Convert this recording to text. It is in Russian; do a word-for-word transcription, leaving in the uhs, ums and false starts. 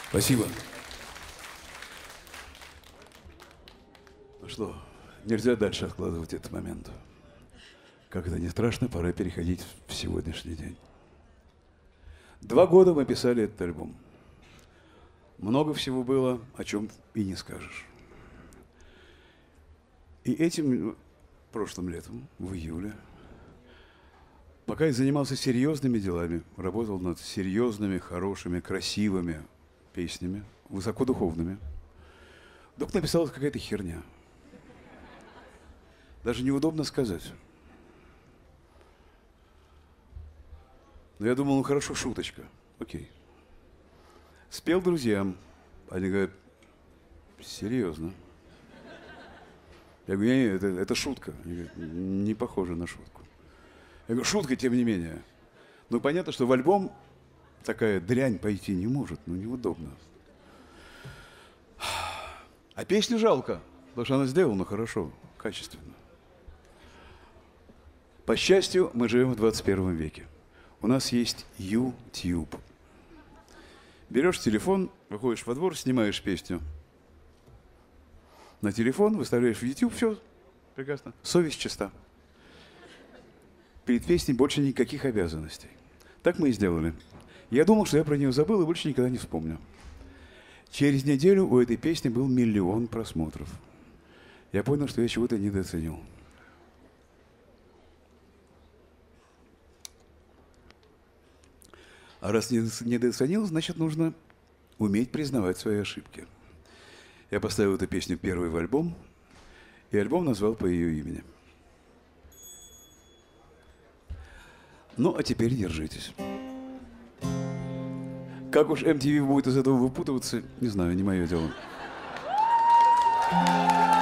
Спасибо. Ну что, нельзя дальше откладывать этот момент. Как это ни страшно, пора переходить в сегодняшний день. Два года мы писали этот альбом. Много всего было, о чем и не скажешь. И этим прошлым летом, в июле, пока я занимался серьезными делами, работал над серьезными, хорошими, красивыми песнями, высокодуховными, вдруг написалась какая-то херня. Даже неудобно сказать. Но я думал, ну хорошо, шуточка. Окей. Спел друзьям. Они говорят, серьезно? Я говорю, не, не, это, это шутка. Они говорят, не похоже на шутку. Я говорю, шутка, тем не менее. Ну, понятно, что в альбом такая дрянь пойти не может, ну, неудобно. А песню жалко, потому что она сделана хорошо, качественно. По счастью, мы живем в двадцать первом веке. У нас есть YouTube. Берешь телефон, выходишь во двор, снимаешь песню на телефон, выставляешь в YouTube, все, прекрасно. Совесть чиста. Перед песней больше никаких обязанностей. Так мы и сделали. Я думал, что я про нее забыл и больше никогда не вспомню. Через неделю у этой песни был миллион просмотров. Я понял, что я чего-то недооценил. А раз недооценил, значит, нужно уметь признавать свои ошибки. Я поставил эту песню первой в альбом, и альбом назвал по ее имени. Ну, а теперь держитесь. Как уж эм ти ви будет из этого выпутываться, не знаю, не мое дело.